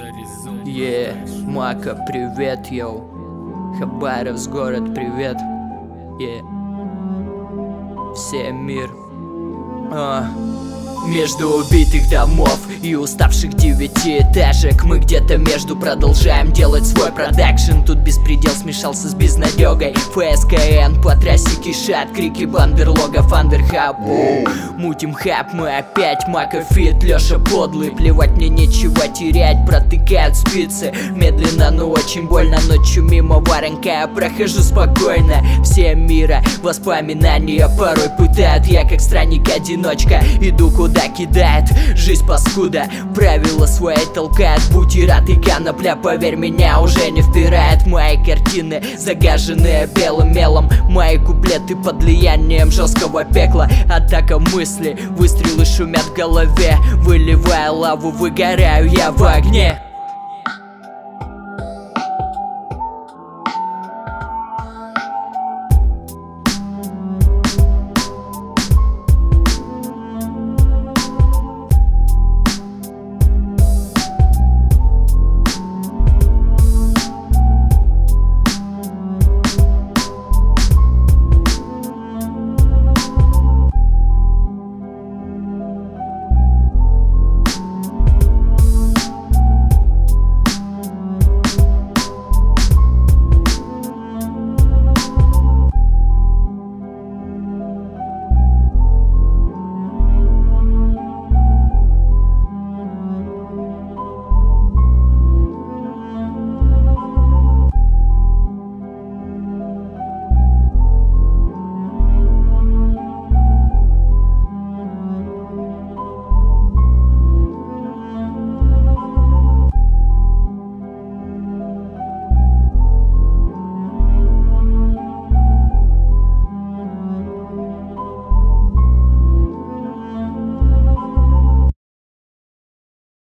Мака, привет, йоу. Хабаровск, город, привет. Всем мир. Между убитых домов и уставших девятиэтажек мы где-то между продолжаем делать свой продакшн. Тут беспредел смешался с безнадегой. ФСКН по трассе кишат крики бандерлогов андерхаб. Мутим хаб, мы опять Макафит, Лёша подлый. Плевать мне нечего терять, протыкают спицы. Медленно, но очень больно, ночью мимо Варенка я прохожу спокойно. Всем мира воспоминания порой пытают. Я как странник-одиночка иду куда кидает жизнь паскуда. Правила свои толкает, бутерат и конопля, поверь, меня уже не впирает. Мои картины загаженные белым мелом, мои куплеты под влиянием жесткого пекла. Атака мысли, выстрелы шумят в голове, выливая лаву, выгораю я в огне.